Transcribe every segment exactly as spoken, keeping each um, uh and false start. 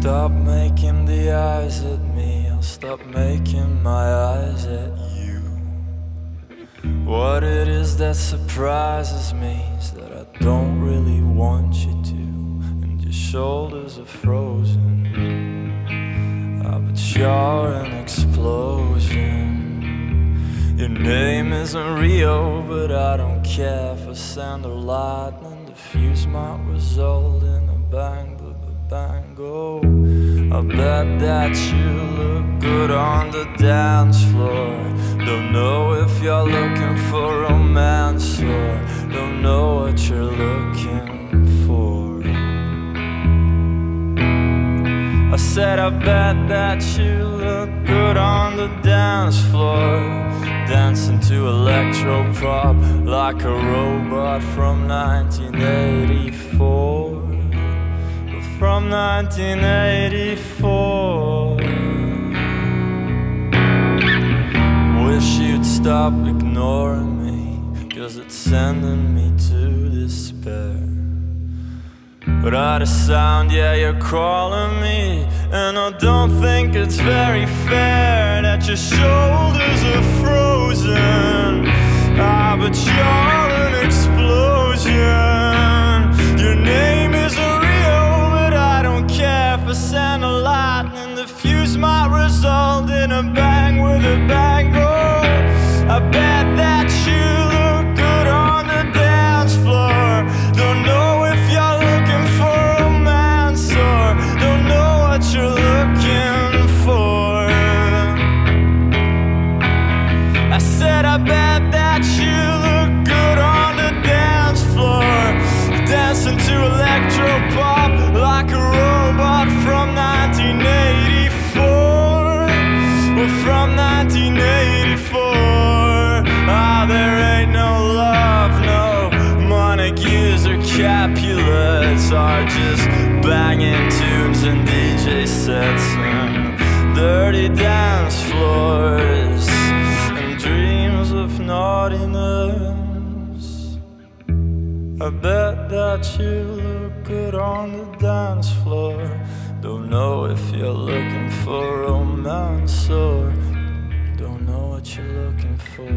stop making the eyes at me, I'll stop making my eyes at you. What it is that surprises me is that I don't really want you to, and your shoulders are frozen. Ah, but you're an explosion. Your name isn't Rio, but I don't care for sand or lightning. The fuse might result in a bang, bang, go. I bet that you look good on the dance floor. Don't know if you're looking for romance or don't know what you're looking for. I said I bet that you look good on the dance floor, dancing to electro pop like a robot from nineteen eighty-four. From nineteen eighty-four. Wish you'd stop ignoring me, 'cause it's sending me to despair. But out of sound, yeah, you're calling me, and I don't think it's very fair that your shoulders are frozen. Ah, but you're an explosion. Your name is a for sand or lightning. The fuse might result in a bang with a bang, go. I bet that you look good on the dance floor. Don't know if you're looking for romance or don't know what you're looking for. I said I bet that you look good on the dance floor, dancing to electro pop like a robot from nineteen eighty-four. Well, from nineteen eighty-four. Ah, there ain't no love, no Montagues or Capulets, are just banging tunes and D J sets and dirty dance floors and dreams of naughtiness. I bet that you look good on the dance floor. Don't know if you're looking for romance or don't know what you're looking for.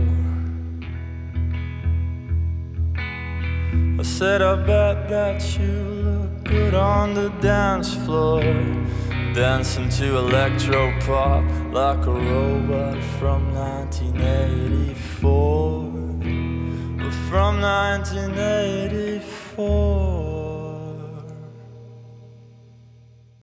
I said I bet that you look good on the dance floor, dancing to electro pop like a robot from nineteen eighty-four. From nineteen eighty-four.